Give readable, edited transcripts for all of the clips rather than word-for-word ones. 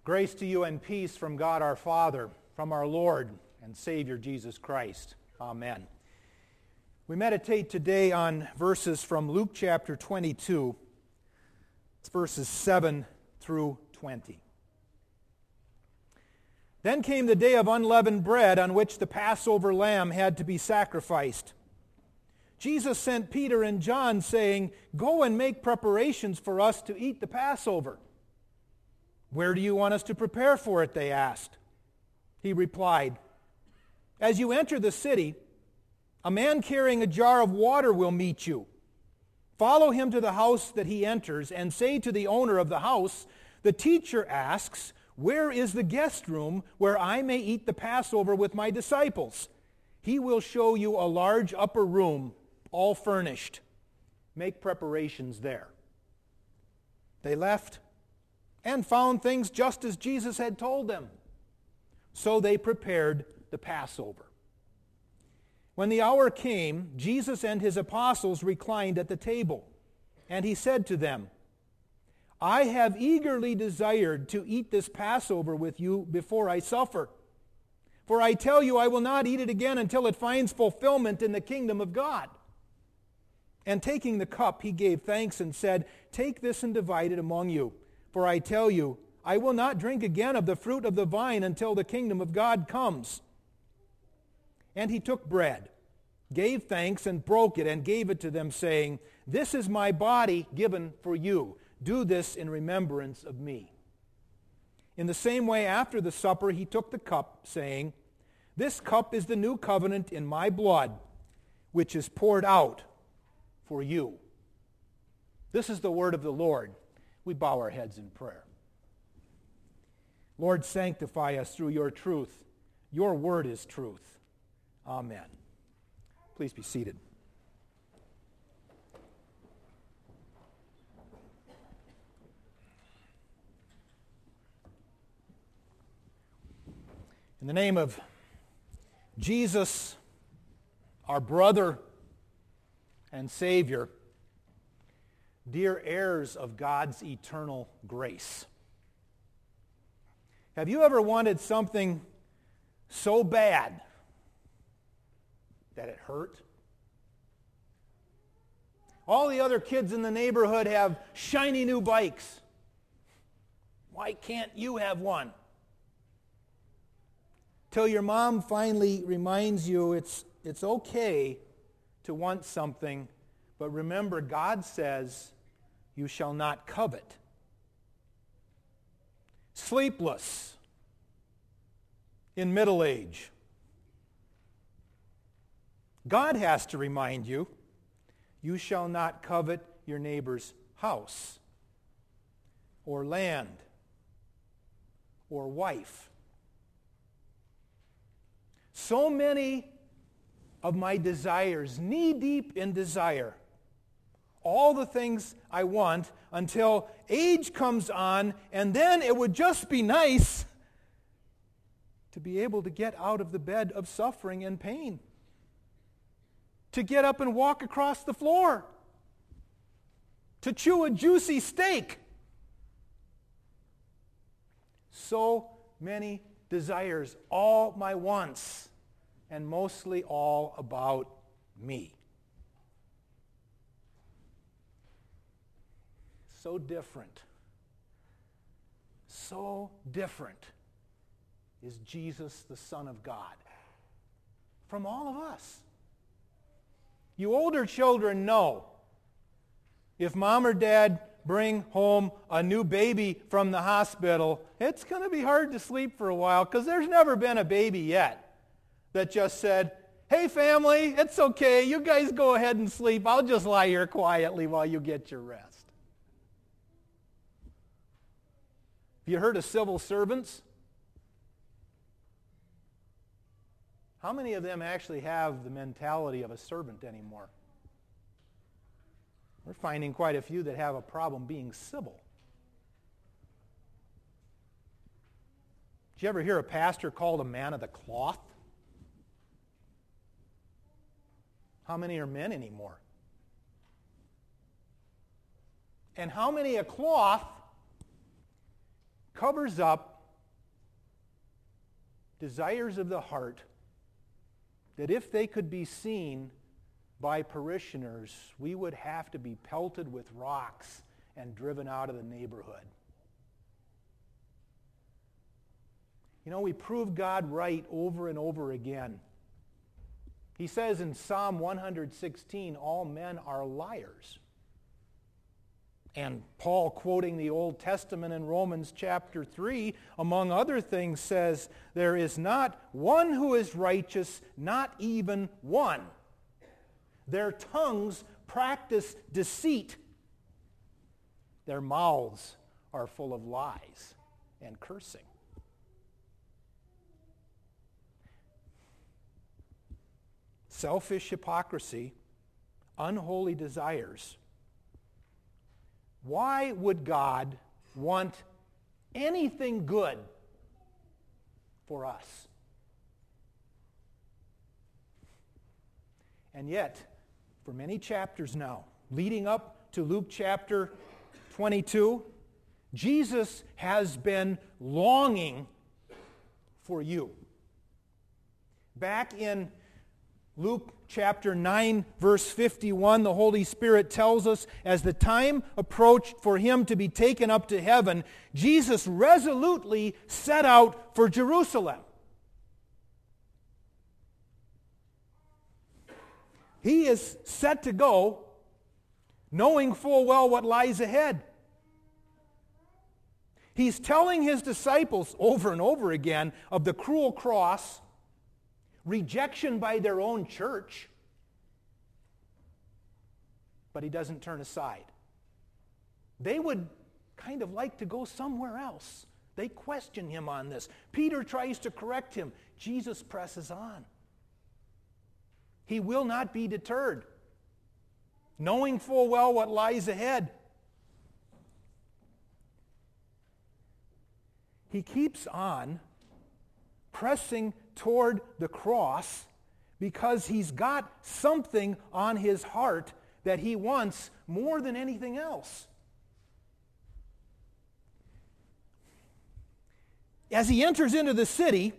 Grace to you and peace from God our Father, from our Lord and Savior Jesus Christ. Amen. We meditate today on verses from Luke chapter 22. It's verses 7 through 20. Then came the day of unleavened bread on which the Passover lamb had to be sacrificed. Jesus sent Peter and John, saying, "Go and make preparations for us to eat the Passover." "Where do you want us to prepare for it?" they asked. He replied, "As you enter the city, a man carrying a jar of water will meet you. Follow him to the house that he enters and say to the owner of the house, 'The teacher asks, where is the guest room where I may eat the Passover with my disciples?' He will show you a large upper room, all furnished. Make preparations there." They left and found things just as Jesus had told them. So they prepared the Passover. When the hour came, Jesus and his apostles reclined at the table, and he said to them, "I have eagerly desired to eat this Passover with you before I suffer. For I tell you, I will not eat it again until it finds fulfillment in the kingdom of God." And taking the cup, he gave thanks and said, "Take this and divide it among you. For I tell you, I will not drink again of the fruit of the vine until the kingdom of God comes." And he took bread, gave thanks, and broke it, and gave it to them, saying, "This is my body given for you. Do this in remembrance of me." In the same way, after the supper, he took the cup, saying, "This cup is the new covenant in my blood, which is poured out for you." This is the word of the Lord. We bow our heads in prayer. Lord, sanctify us through your truth. Your word is truth. Amen. Please be seated. In the name of Jesus, our brother and Savior, dear heirs of God's eternal grace, have you ever wanted something so bad that it hurt? All the other kids in the neighborhood have shiny new bikes. Why can't you have one? Till your mom finally reminds you it's okay to want something, but remember, God says you shall not covet. Sleepless in middle age, God has to remind you, you shall not covet your neighbor's house or land or wife. So many of my desires, knee-deep in desire, all the things I want until age comes on, and then it would just be nice to be able to get out of the bed of suffering and pain, to get up and walk across the floor, to chew a juicy steak. So many desires, all my wants, and mostly all about me. So different is Jesus, the Son of God, from all of us. You older children know, if mom or dad bring home a new baby from the hospital, it's going to be hard to sleep for a while, because there's never been a baby yet that just said, "Hey family, it's okay, you guys go ahead and sleep, I'll just lie here quietly while you get your rest." Have you heard of civil servants? How many of them actually have the mentality of a servant anymore? We're finding quite a few that have a problem being civil. Did you ever hear a pastor called a man of the cloth? How many are men anymore? And how many a cloth covers up desires of the heart that if they could be seen by parishioners, we would have to be pelted with rocks and driven out of the neighborhood. You know, we prove God right over and over again. He says in Psalm 116, all men are liars. And Paul, quoting the Old Testament in Romans chapter 3, among other things, says, there is not one who is righteous, not even one. Their tongues practice deceit. Their mouths are full of lies and cursing. Selfish hypocrisy, unholy desires. Why would God want anything good for us? And yet, for many chapters now, leading up to Luke chapter 22, Jesus has been longing for you. Back in Luke chapter 9, verse 51, the Holy Spirit tells us, as the time approached for him to be taken up to heaven, Jesus resolutely set out for Jerusalem. He is set to go, knowing full well what lies ahead. He's telling his disciples over and over again of the cruel cross, rejection by their own church, but he doesn't turn aside. They would kind of like to go somewhere else. They question him on this. Peter tries to correct him. Jesus presses on. He will not be deterred, knowing full well what lies ahead. He keeps on pressing toward the cross because he's got something on his heart that he wants more than anything else. As he enters into the city,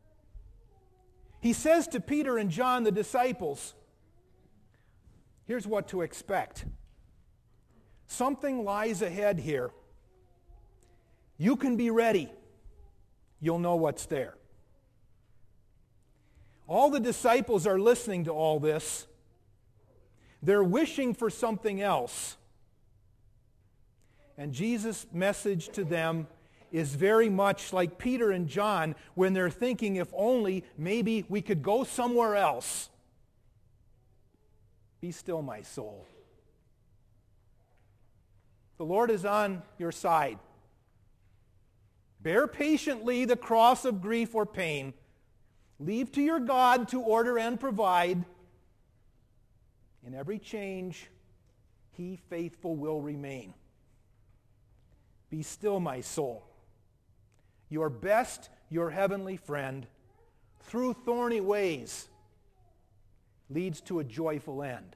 he says to Peter and John, the disciples, here's what to expect. Something lies ahead here. You can be ready. You'll know what's there. All the disciples are listening to all this. They're wishing for something else. And Jesus' message to them is very much like Peter and John when they're thinking, if only maybe we could go somewhere else. Be still, my soul. The Lord is on your side. Bear patiently the cross of grief or pain. Leave to your God to order and provide. In every change, he faithful will remain. Be still, my soul. Your best, your heavenly friend, through thorny ways, leads to a joyful end.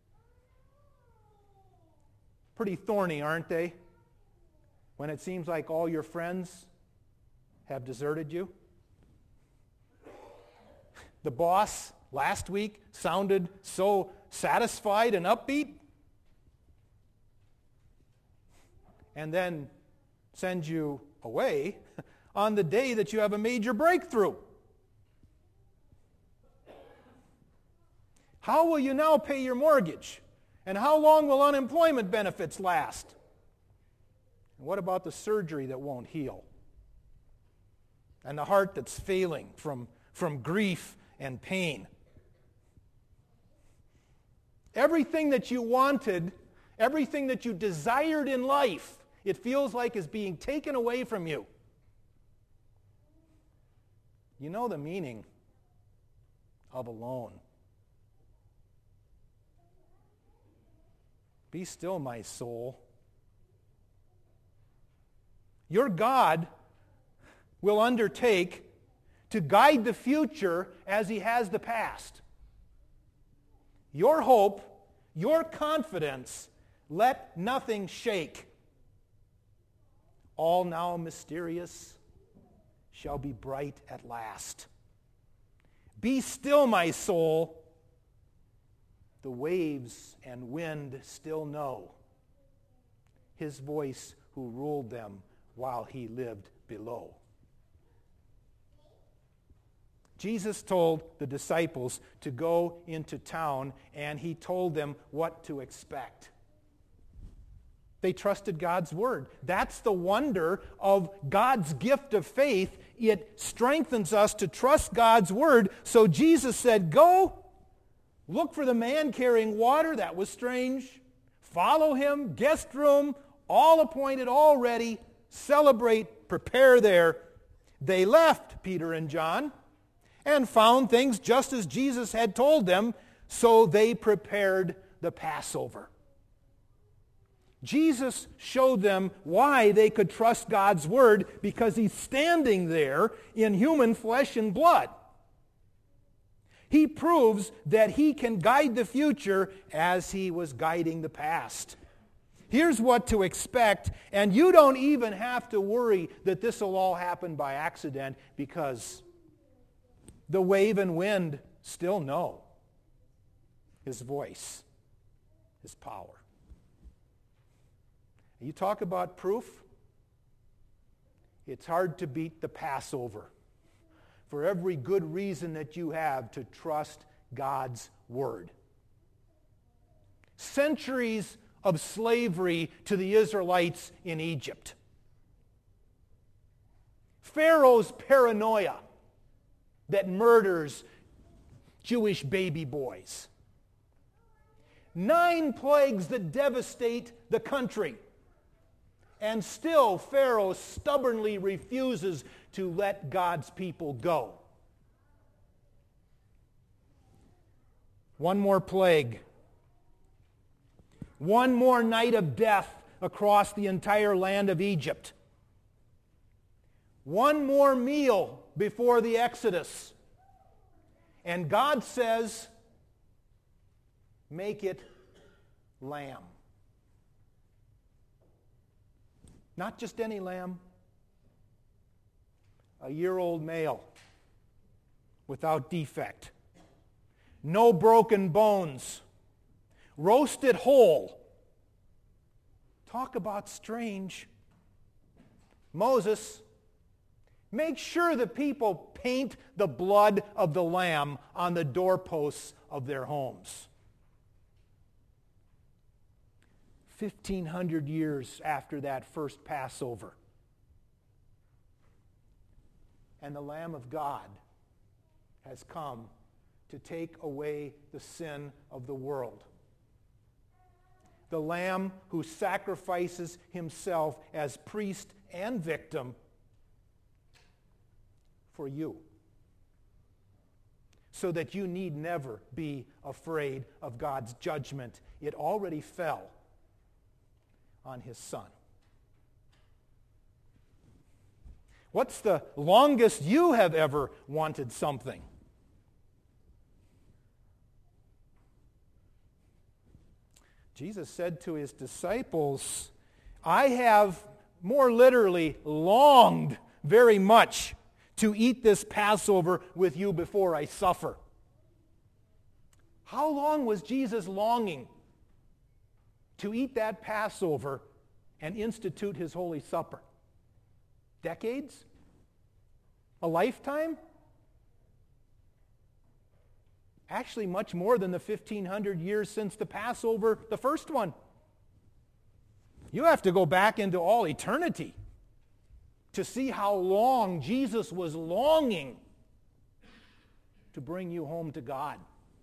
Pretty thorny, aren't they? When it seems like all your friends have deserted you. The boss last week sounded so satisfied and upbeat, and then sends you away on the day that you have a major breakthrough. How will you now pay your mortgage? And how long will unemployment benefits last? And what about the surgery that won't heal? And the heart that's failing from grief and pain. Everything that you wanted, everything that you desired in life, it feels like is being taken away from you. You know the meaning of alone. Be still, my soul. Your God will undertake to guide the future as he has the past. Your hope, your confidence, let nothing shake. All now mysterious, shall be bright at last. Be still, my soul. The waves and wind still know his voice who ruled them while he lived below. Jesus told the disciples to go into town, and he told them what to expect. They trusted God's word. That's the wonder of God's gift of faith. It strengthens us to trust God's word. So Jesus said, go, look for the man carrying water. That was strange. Follow him, guest room, all appointed, all ready. Celebrate, prepare there. They left, Peter and John, and found things just as Jesus had told them, so they prepared the Passover. Jesus showed them why they could trust God's word, because he's standing there in human flesh and blood. He proves that he can guide the future as he was guiding the past. Here's what to expect, and you don't even have to worry that this will all happen by accident, because the wave and wind still know his voice, his power. You talk about proof. It's hard to beat the Passover. For every good reason that you have to trust God's word. Centuries of slavery to the Israelites in Egypt. Pharaoh's paranoia that murders Jewish baby boys. 9 plagues that devastate the country. And still, Pharaoh stubbornly refuses to let God's people go. One more plague. One more night of death across the entire land of Egypt. One more meal before the Exodus. And God says, make it lamb. Not just any lamb. A year-old male without defect. No broken bones. Roasted whole. Talk about strange. Moses, make sure the people paint the blood of the lamb on the doorposts of their homes. 1,500 years after that first Passover. And the Lamb of God has come to take away the sin of the world. The Lamb who sacrifices himself as priest and victim for you, so that you need never be afraid of God's judgment. It already fell on his Son. What's the longest you have ever wanted something? Jesus said to his disciples, I have more literally longed very much to eat this Passover with you before I suffer. How long was Jesus longing to eat that Passover and institute his Holy Supper? Decades? A lifetime? Actually, much more than the 1,500 years since the Passover, the first one. You have to go back into all eternity to see how long Jesus was longing to bring you home to God.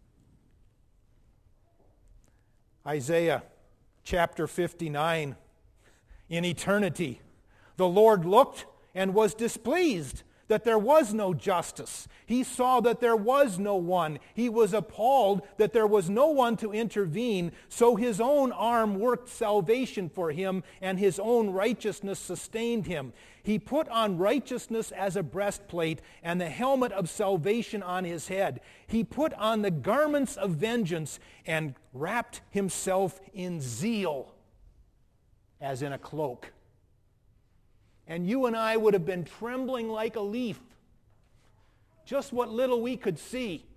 Isaiah chapter 59, in eternity, the Lord looked and was displeased that there was no justice. He saw that there was no one. He was appalled that there was no one to intervene, so his own arm worked salvation for him, and his own righteousness sustained him. He put on righteousness as a breastplate and the helmet of salvation on his head. He put on the garments of vengeance and wrapped himself in zeal as in a cloak. and you and I would have been trembling like a leaf. Just what little we could see.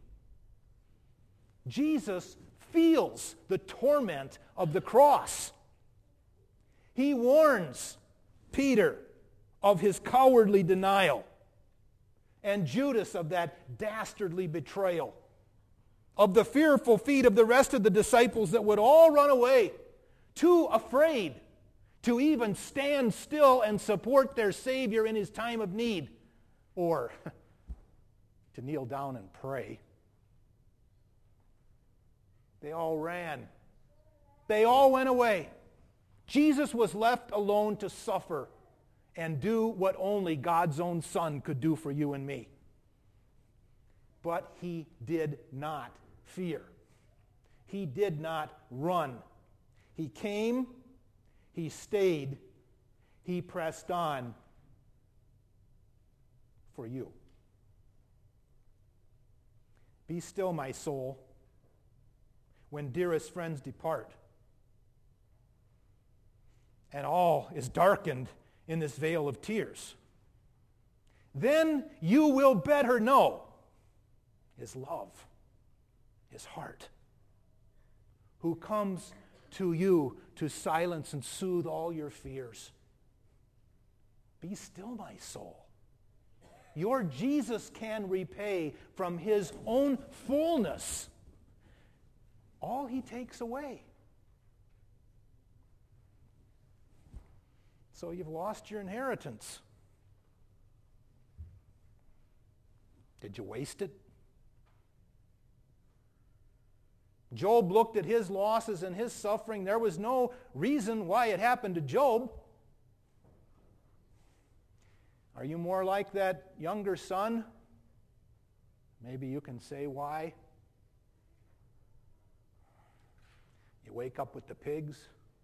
Jesus feels the torment of the cross. He warns Peter of his cowardly denial, and Judas of that dastardly betrayal, of the fearful feet of the rest of the disciples that would all run away, too afraid to even stand still and support their Savior in his time of need, or to kneel down and pray. They all ran. They all went away. Jesus was left alone to suffer and do what only God's own Son could do for you and me. But he did not fear. He did not run. He came, he stayed, he pressed on for you. Be still, my soul, when dearest friends depart, and all is darkened in this vale of tears. Then you will better know his love, his heart, who comes to you to silence and soothe all your fears. Be still, my soul. Your Jesus can repay from his own fullness all he takes away. So you've lost your inheritance. Did you waste it? Job looked at his losses and his suffering. There was no reason why it happened to Job. Are you more like that younger son? Maybe you can say why. You wake up with the pigs,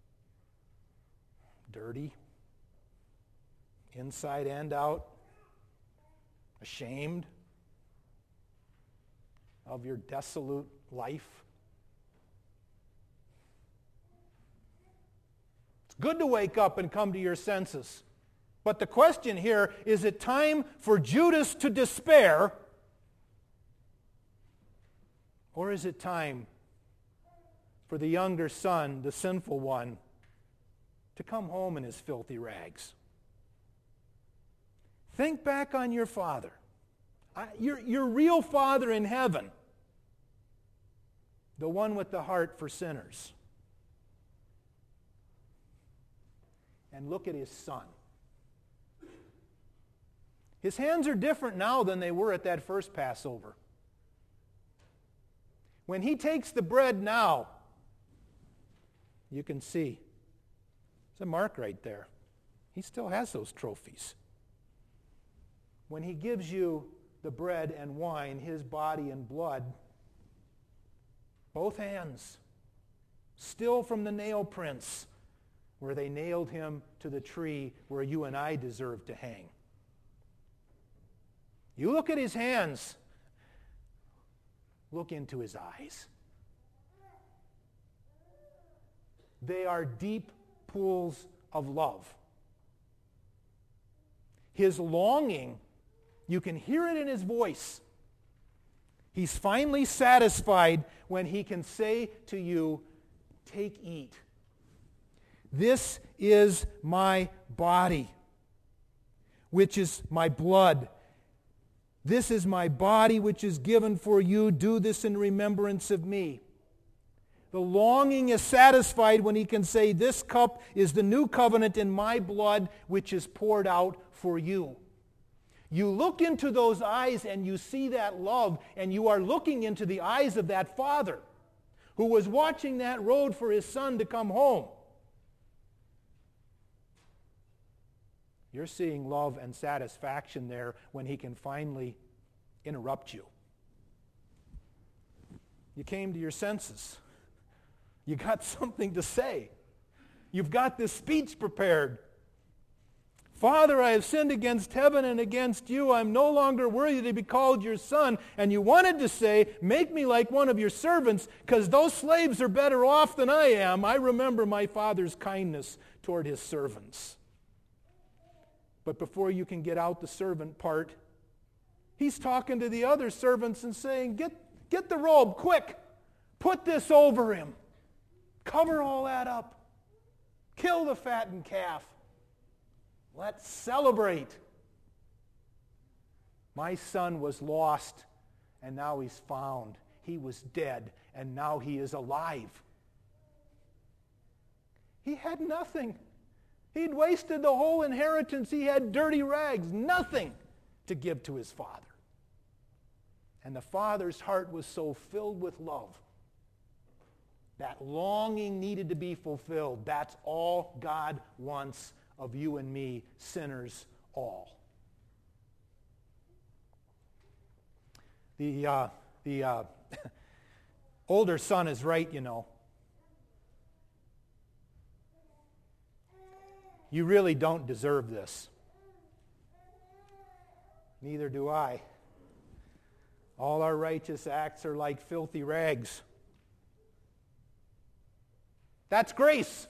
dirty, inside and out, ashamed of your desolate life. It's good to wake up and come to your senses. But the question here, is it time for Judas to despair, or is it time for the younger son, the sinful one, to come home in his filthy rags? Think back on your father, your real father in heaven, the one with the heart for sinners. And look at his son. His hands are different now than they were at that first Passover. When he takes the bread now, you can see there's a mark right there. He still has those trophies. When he gives you the bread and wine, his body and blood, both hands, still from the nail prints where they nailed him to the tree where you and I deserve to hang. You look at his hands, look into his eyes. They are deep pools of love. His longing, you can hear it in his voice. He's finally satisfied when he can say to you, "Take, eat. This is my body, which is my blood. This is my body which is given for you. Do this in remembrance of me." The longing is satisfied when he can say, "This cup is the new covenant in my blood which is poured out for you." You look into those eyes and you see that love, and you are looking into the eyes of that father who was watching that road for his son to come home. You're seeing love and satisfaction there when he can finally interrupt you. You came to your senses. You got something to say. You've got this speech prepared. "Father, I have sinned against heaven and against you. I'm no longer worthy to be called your son." And you wanted to say, "Make me like one of your servants, because those slaves are better off than I am. I remember my father's kindness toward his servants." But before you can get out the servant part, he's talking to the other servants and saying, get the robe, quick. Put this over him. Cover all that up. Kill the fattened calf. Let's celebrate. My son was lost, and now he's found. He was dead, and now he is alive. He had nothing. He'd wasted the whole inheritance. He had dirty rags, nothing to give to his father. And the father's heart was so filled with love. That longing needed to be fulfilled. That's all God wants of you and me, sinners all. The older son is right, you know. You really don't deserve this. Neither do I. All our righteous acts are like filthy rags. That's grace.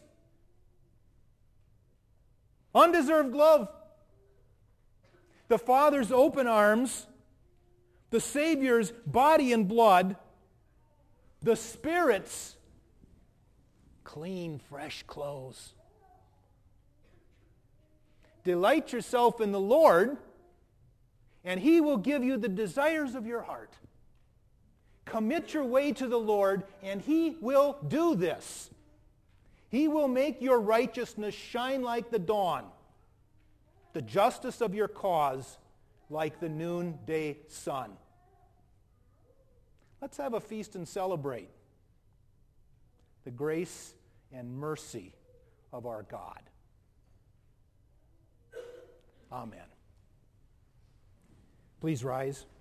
Undeserved love. The Father's open arms, the Savior's body and blood, the Spirit's clean, fresh clothes. Delight yourself in the Lord, and He will give you the desires of your heart. Commit your way to the Lord, and He will do this. He will make your righteousness shine like the dawn, the justice of your cause like the noonday sun. Let's have a feast and celebrate the grace and mercy of our God. Amen. Please rise.